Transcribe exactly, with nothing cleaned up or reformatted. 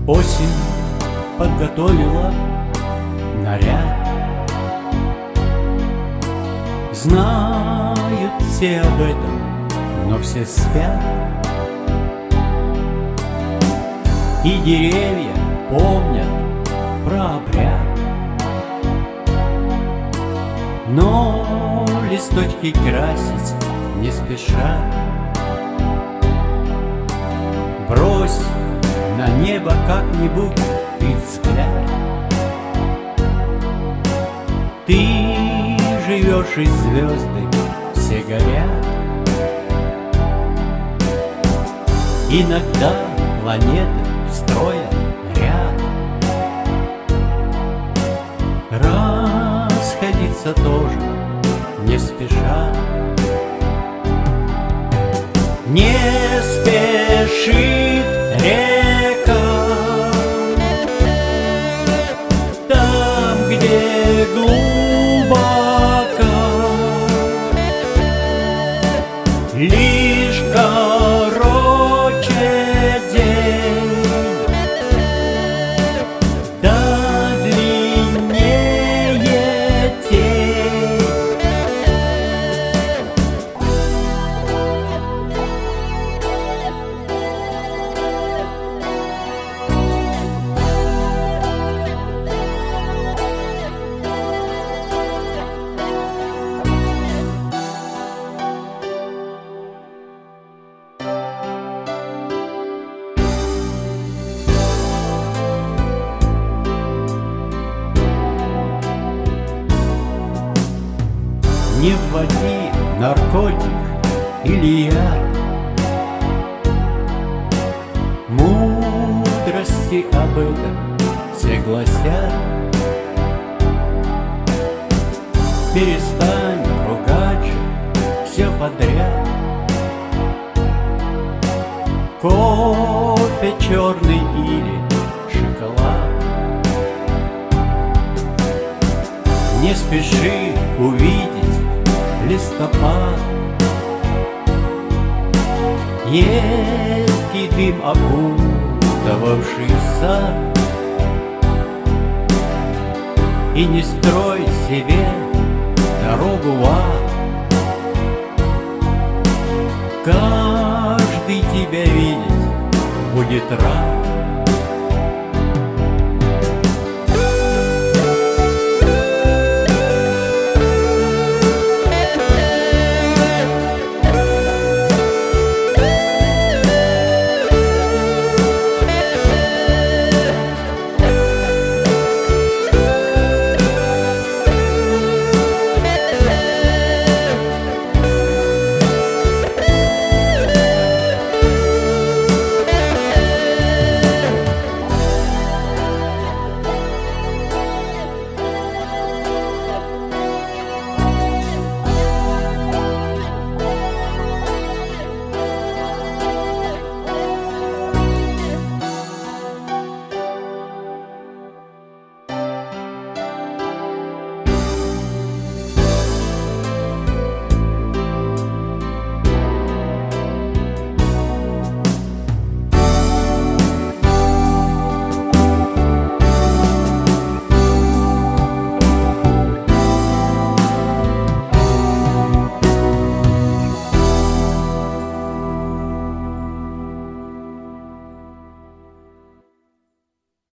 Осень подготовила наряд. Знают все об этом, но все спят. И деревья помнят про обряд, но листочки красить не спешат. Брось на небо как-нибудь ты взгляд. Ты живешь, и звезды все горят. Иногда планеты строят ряд. Расходиться тоже не спешат. Не спешит река там, где глубоко, лишь короче день, да длиннее тень. Не вводи наркотик или яд, мудрости об этом все гласят. Перестань ругать же все подряд. Кофе черный или шоколад. Не спеши увидеть листопад. Едкий дым, окутавший сад. И не строй себе дорогу в ад. Каждый тебя видеть будет рад.